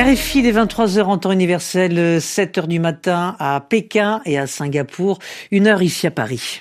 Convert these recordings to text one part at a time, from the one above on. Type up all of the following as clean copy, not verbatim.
RFI, les 23h en temps universel, 7h du matin à Pékin et à Singapour, 1h ici à Paris.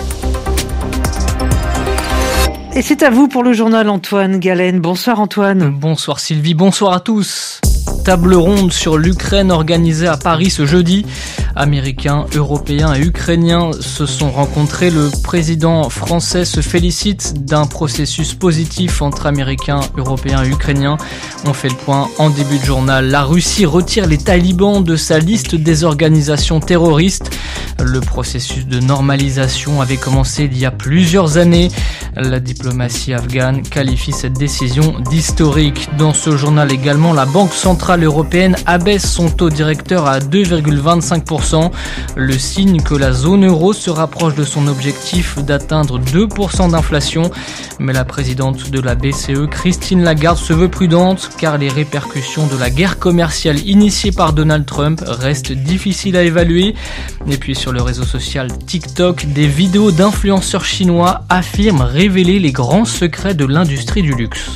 Et c'est à vous pour le journal Antoine Galen. Bonsoir Antoine. Bonsoir Sylvie, bonsoir à tous. Table ronde sur l'Ukraine organisée à Paris ce jeudi. Américains, Européens et Ukrainiens se sont rencontrés. Le président français se félicite d'un processus positif entre Américains, Européens et Ukrainiens. On fait le point en début de journal. La Russie retire les talibans de sa liste des organisations terroristes. Le processus de normalisation avait commencé il y a plusieurs années. La diplomatie afghane qualifie cette décision d'historique. Dans ce journal également, la Banque centrale européenne abaisse son taux directeur à 2,25%. Le signe que la zone euro se rapproche de son objectif d'atteindre 2% d'inflation. Mais la présidente de la BCE, Christine Lagarde, se veut prudente car les répercussions de la guerre commerciale initiée par Donald Trump restent difficiles à évaluer. Et puis sur le réseau social TikTok, des vidéos d'influenceurs chinois affirment révéler les grands secrets de l'industrie du luxe.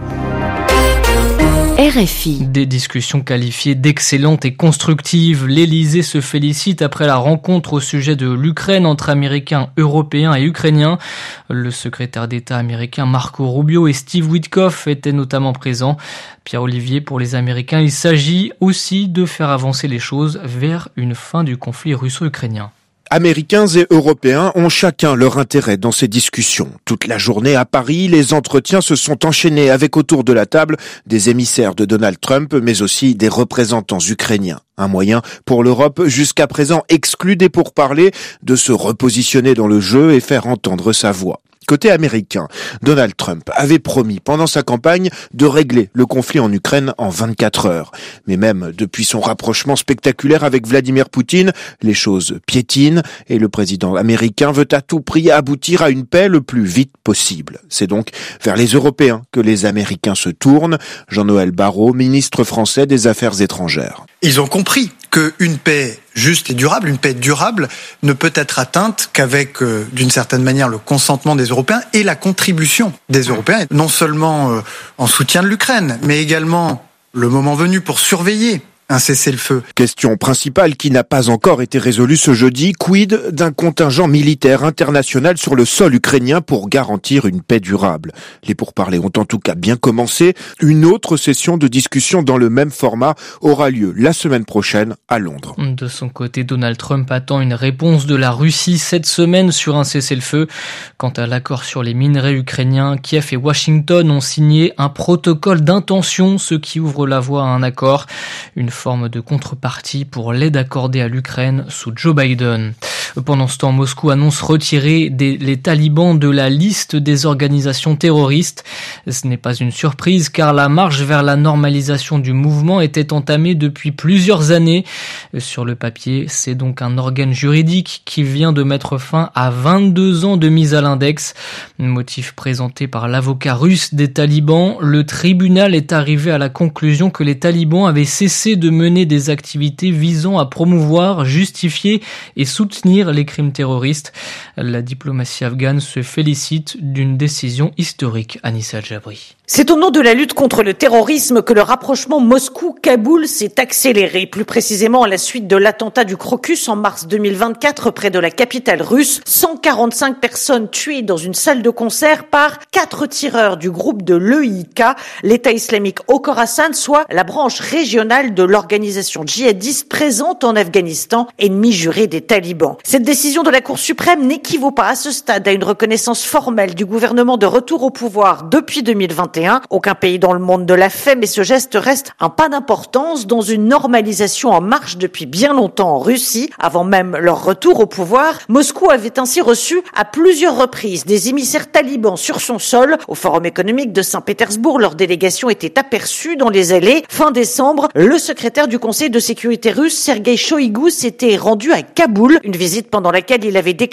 RFI. Des discussions qualifiées d'excellentes et constructives. L'Elysée se félicite après la rencontre au sujet de l'Ukraine entre Américains, Européens et Ukrainiens. Le secrétaire d'État américain Marco Rubio et Steve Witkoff étaient notamment présents. Pierre-Olivier, pour les Américains, il s'agit aussi de faire avancer les choses vers une fin du conflit russo-ukrainien. Américains et Européens ont chacun leur intérêt dans ces discussions. Toute la journée à Paris, les entretiens se sont enchaînés avec autour de la table des émissaires de Donald Trump, mais aussi des représentants ukrainiens. Un moyen pour l'Europe, jusqu'à présent exclue des pourparlers, de se repositionner dans le jeu et faire entendre sa voix. Côté américain, Donald Trump avait promis pendant sa campagne de régler le conflit en Ukraine en 24 heures. Mais même depuis son rapprochement spectaculaire avec Vladimir Poutine, les choses piétinent et le président américain veut à tout prix aboutir à une paix le plus vite possible. C'est donc vers les Européens que les Américains se tournent. Jean-Noël Barrot, ministre français des Affaires étrangères. Ils ont compris qu'une paix juste et durable, une paix durable, ne peut être atteinte qu'avec, d'une certaine manière, le consentement des Européens et la contribution des Européens, non seulement en soutien de l'Ukraine, mais également, le moment venu, pour surveiller un cessez-le-feu. Question principale qui n'a pas encore été résolue ce jeudi, quid d'un contingent militaire international sur le sol ukrainien pour garantir une paix durable. Les pourparlers ont en tout cas bien commencé. Une autre session de discussion dans le même format aura lieu la semaine prochaine à Londres. De son côté, Donald Trump attend une réponse de la Russie cette semaine sur un cessez-le-feu. Quant à l'accord sur les minerais ukrainiens, Kiev et Washington ont signé un protocole d'intention, ce qui ouvre la voie à un accord. Une forme de contrepartie pour l'aide accordée à l'Ukraine sous Joe Biden. Pendant ce temps, Moscou annonce retirer les talibans de la liste des organisations terroristes. Ce n'est pas une surprise car la marche vers la normalisation du mouvement était entamée depuis plusieurs années. Sur le papier, c'est donc un organe juridique qui vient de mettre fin à 22 ans de mise à l'index. Motif présenté par l'avocat russe des talibans, le tribunal est arrivé à la conclusion que les talibans avaient cessé de mener des activités visant à promouvoir, justifier et soutenir les crimes terroristes. La diplomatie afghane se félicite d'une décision historique. Anissa Jabri. C'est au nom de la lutte contre le terrorisme que le rapprochement Moscou-Kaboul s'est accéléré, plus précisément à la suite de l'attentat du Crocus en mars 2024 près de la capitale russe. 145 personnes tuées dans une salle de concert par 4 tireurs du groupe de l'EIK, l'État islamique au Khorasan, soit la branche régionale de l'organisation djihadiste présente en Afghanistan, ennemi juré des talibans. Cette décision de la Cour suprême n'équivaut pas à ce stade à une reconnaissance formelle du gouvernement de retour au pouvoir depuis 2021. Aucun pays dans le monde ne l'a fait, mais ce geste reste un pas d'importance dans une normalisation en marche depuis bien longtemps en Russie. Avant même leur retour au pouvoir, Moscou avait ainsi reçu à plusieurs reprises des émissaires talibans sur son sol. Au Forum économique de Saint-Pétersbourg, leur délégation était aperçue dans les allées. Fin décembre, le secrétaire du Conseil de sécurité russe, Sergueï Shoïgou, s'était rendu à Kaboul. Une visite pendant laquelle il avait déclaré vouloir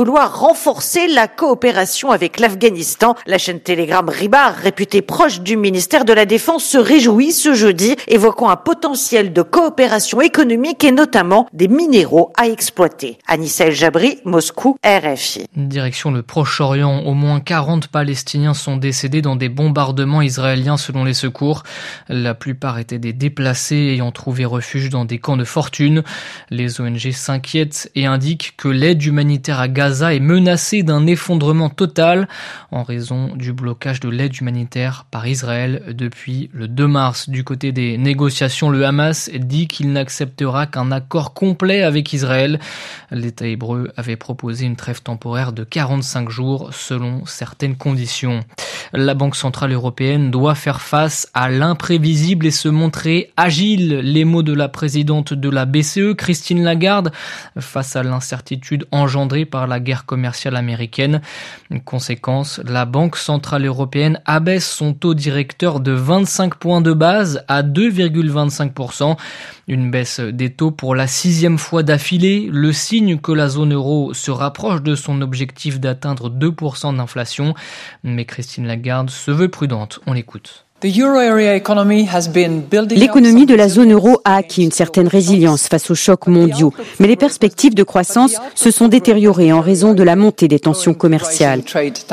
vouloir renforcer la coopération avec l'Afghanistan. La chaîne Telegram Ribar, réputée proche du ministère de la Défense, se réjouit ce jeudi, évoquant un potentiel de coopération économique et notamment des minéraux à exploiter. Anissa El Jabri, Moscou, RFI. Direction le Proche-Orient, au moins 40 Palestiniens sont décédés dans des bombardements israéliens selon les secours. La plupart étaient des déplacés ayant trouvé refuge dans des camps de fortune. Les ONG s'inquiètent et indiquent que l'aide humanitaire à Gaza est menacée d'un effondrement total en raison du blocage de l'aide humanitaire par Israël depuis le 2 mars. Du côté des négociations, le Hamas dit qu'il n'acceptera qu'un accord complet avec Israël. L'État hébreu avait proposé une trêve temporaire de 45 jours selon certaines conditions. La Banque centrale européenne doit faire face à l'imprévisible et se montrer agile. Les mots de la présidente de la BCE, Christine Lagarde, face à l'incertitude engendrée par la guerre commerciale américaine. Conséquence, la Banque centrale européenne abaisse son taux directeur de 25 points de base à 2,25%. Une baisse des taux pour la 6e fois d'affilée, le signe que la zone euro se rapproche de son objectif d'atteindre 2% d'inflation. Mais Christine Lagarde se veut prudente. On l'écoute. L'économie de la zone euro a acquis une certaine résilience face aux chocs mondiaux, mais les perspectives de croissance se sont détériorées en raison de la montée des tensions commerciales.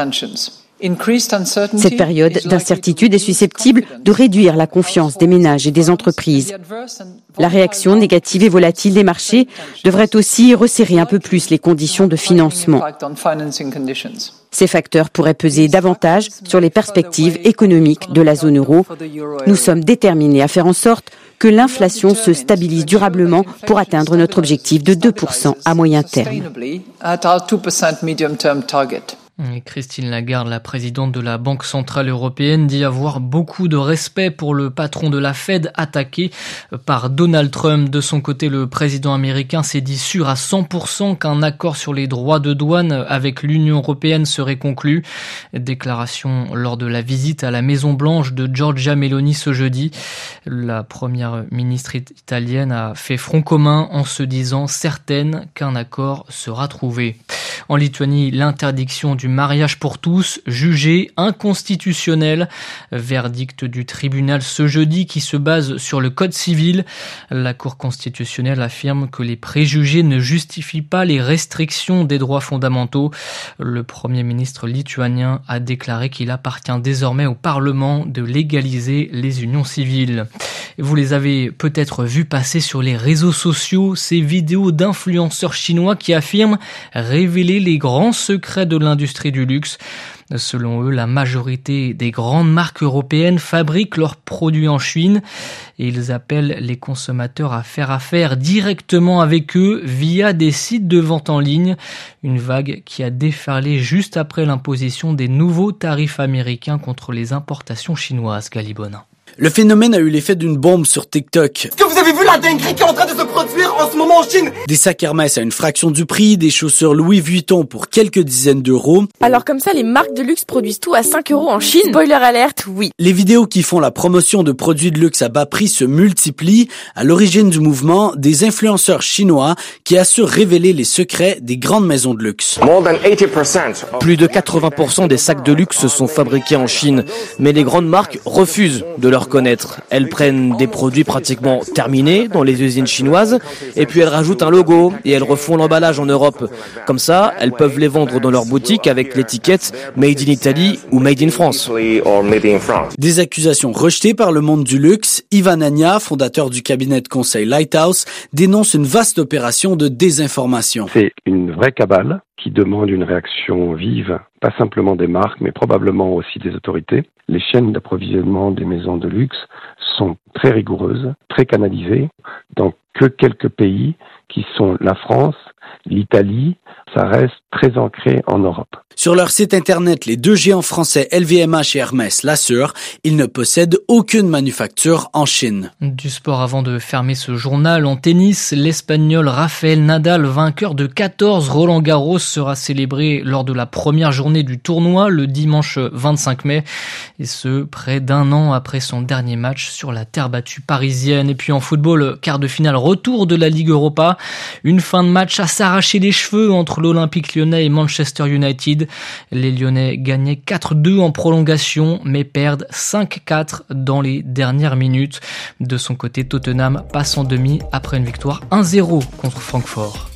Cette période d'incertitude est susceptible de réduire la confiance des ménages et des entreprises. La réaction négative et volatile des marchés devrait aussi resserrer un peu plus les conditions de financement. Ces facteurs pourraient peser davantage sur les perspectives économiques de la zone euro. Nous sommes déterminés à faire en sorte que l'inflation se stabilise durablement pour atteindre notre objectif de 2% à moyen terme. Et Christine Lagarde, la présidente de la Banque centrale européenne, dit avoir beaucoup de respect pour le patron de la Fed attaqué par Donald Trump. De son côté, le président américain s'est dit sûr à 100% qu'un accord sur les droits de douane avec l'Union européenne serait conclu. Déclaration lors de la visite à la Maison-Blanche de Giorgia Meloni ce jeudi. La première ministre italienne a fait front commun en se disant certaine qu'un accord sera trouvé. En Lituanie, l'interdiction du mariage pour tous, jugée inconstitutionnelle. Verdict du tribunal ce jeudi qui se base sur le code civil. La Cour constitutionnelle affirme que les préjugés ne justifient pas les restrictions des droits fondamentaux. Le Premier ministre lituanien a déclaré qu'il appartient désormais au Parlement de légaliser les unions civiles. Vous les avez peut-être vus passer sur les réseaux sociaux, ces vidéos d'influenceurs chinois qui affirment révéler les grands secrets de l'industrie du luxe. Selon eux, la majorité des grandes marques européennes fabriquent leurs produits en Chine et ils appellent les consommateurs à faire affaire directement avec eux via des sites de vente en ligne. Une vague qui a déferlé juste après l'imposition des nouveaux tarifs américains contre les importations chinoises. Galibonin. Le phénomène a eu l'effet d'une bombe sur TikTok. Est-ce que vous avez vu la dinguerie qui est en train de se produire en ce moment en Chine? Des sacs Hermès à une fraction du prix, des chaussures Louis Vuitton pour quelques dizaines d'euros. Alors comme ça, les marques de luxe produisent tout à 5 € en Chine? Spoiler alerte, oui. Les vidéos qui font la promotion de produits de luxe à bas prix se multiplient. À l'origine du mouvement, des influenceurs chinois qui assurent révéler les secrets des grandes maisons de luxe. Plus de 80% des sacs de luxe sont fabriqués en Chine, mais les grandes marques refusent de leur connaître. Elles prennent des produits pratiquement terminés dans les usines chinoises et puis elles rajoutent un logo et elles refont l'emballage en Europe. Comme ça, elles peuvent les vendre dans leur boutique avec l'étiquette Made in Italy ou Made in France. Des accusations rejetées par le monde du luxe. Ivan Ania, fondateur du cabinet de conseil Lighthouse, dénonce une vaste opération de désinformation. C'est une vraie cabale qui demande une réaction vive, pas simplement des marques, mais probablement aussi des autorités. Les chaînes d'approvisionnement des maisons de luxe sont très rigoureuses, très canalisées, dans que quelques pays qui sont la France, l'Italie, ça reste très ancré en Europe. Sur leur site internet, les deux géants français LVMH et Hermès l'assurent, ils ne possèdent aucune manufacture en Chine. Du sport avant de fermer ce journal. En tennis, l'Espagnol Rafael Nadal, vainqueur de 14 Roland-Garros, sera célébré lors de la première journée du tournoi le dimanche 25 mai. Et ce, près d'un an après son dernier match sur la terre battue parisienne. Et puis en football, quart de finale retour de la Ligue Europa. Une fin de match à s'arracher les cheveux entre l'Olympique Lyonnais et Manchester United. Les Lyonnais gagnaient 4-2 en prolongation, mais perdent 5-4 dans les dernières minutes. De son côté, Tottenham passe en demi après une victoire 1-0 contre Francfort.